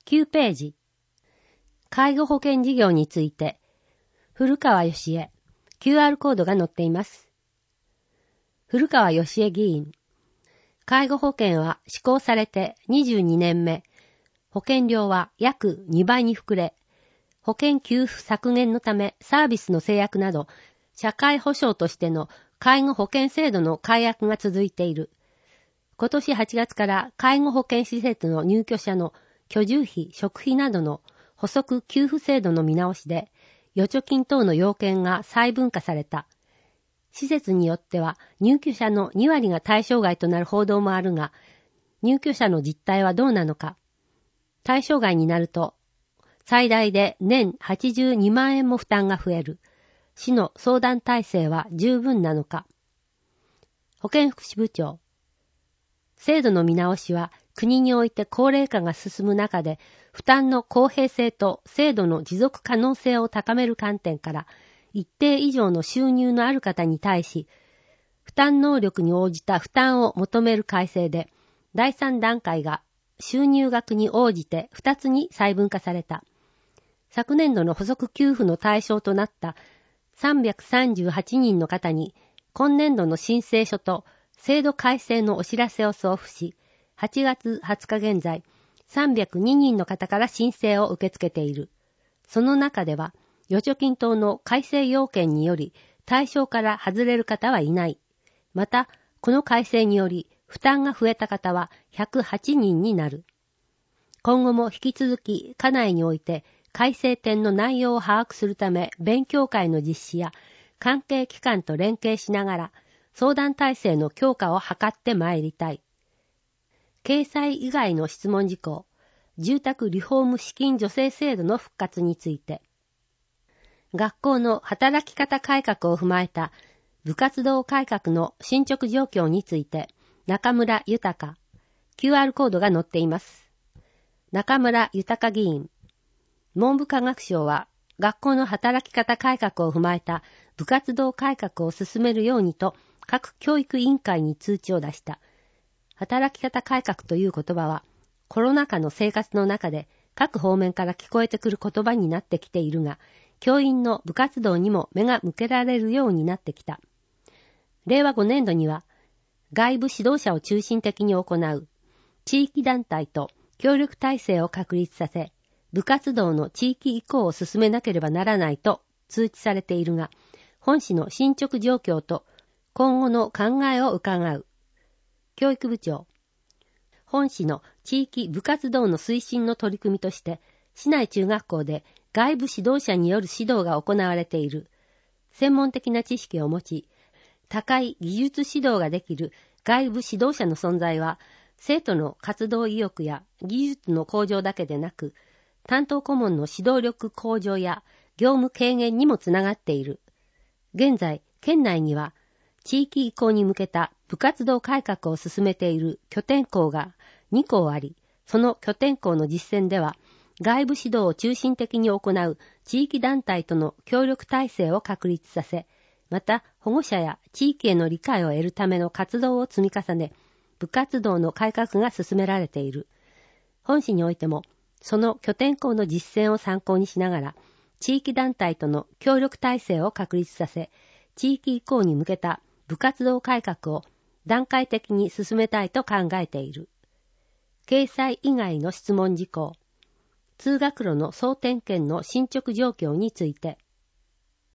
9ページ。介護保険事業について、古川義恵、QR コードが載っています。古川義恵議員。介護保険は施行されて22年目。保険料は約2倍に膨れ、保険給付削減のためサービスの制約など、社会保障としての介護保険制度の改悪が続いている。今年8月から介護保険施設の入居者の居住費、食費などの補足給付制度の見直しで、預貯金等の要件が細分化された。施設によっては入居者の2割が対象外となる報道もあるが、入居者の実態はどうなのか。対象外になると、最大で年82万円も負担が増える。市の相談体制は十分なのか。保健福祉部長。制度の見直しは国において高齢化が進む中で、負担の公平性と制度の持続可能性を高める観点から、一定以上の収入のある方に対し、負担能力に応じた負担を求める改正で、第3段階が収入額に応じて2つに細分化された。昨年度の補足給付の対象となった338人の方に、今年度の申請書と制度改正のお知らせを送付し、8月20日現在、302人の方から申請を受け付けている。その中では、預貯金等の改正要件により対象から外れる方はいない。また、この改正により負担が増えた方は108人になる。今後も引き続き、課内において改正点の内容を把握するため、勉強会の実施や関係機関と連携しながら、相談体制の強化を図ってまいりたい。掲載以外の質問事項、住宅リフォーム資金助成制度の復活について。学校の働き方改革を踏まえた部活動改革の進捗状況について、中村豊、QR コードが載っています。中村豊議員。文部科学省は学校の働き方改革を踏まえた部活動改革を進めるようにと各教育委員会に通知を出した。働き方改革という言葉はコロナ禍の生活の中で各方面から聞こえてくる言葉になってきているが、教員の部活動にも目が向けられるようになってきた。令和5年度には外部指導者を中心的に行う地域団体と協力体制を確立させ、部活動の地域移行を進めなければならないと通知されているが、本市の進捗状況と今後の考えを伺う。教育部長。本市の地域部活動の推進の取り組みとして、市内中学校で外部指導者による指導が行われている。専門的な知識を持ち、高い技術指導ができる外部指導者の存在は、生徒の活動意欲や技術の向上だけでなく、担当顧問の指導力向上や業務軽減にもつながっている。現在、県内には地域移行に向けた部活動改革を進めている拠点校が2校あり、その拠点校の実践では、外部指導を中心的に行う地域団体との協力体制を確立させ、また保護者や地域への理解を得るための活動を積み重ね、部活動の改革が進められている。本市においても、その拠点校の実践を参考にしながら、地域団体との協力体制を確立させ、地域移行に向けた部活動改革を段階的に進めたいと考えている。掲載以外の質問事項。通学路の総点検の進捗状況について。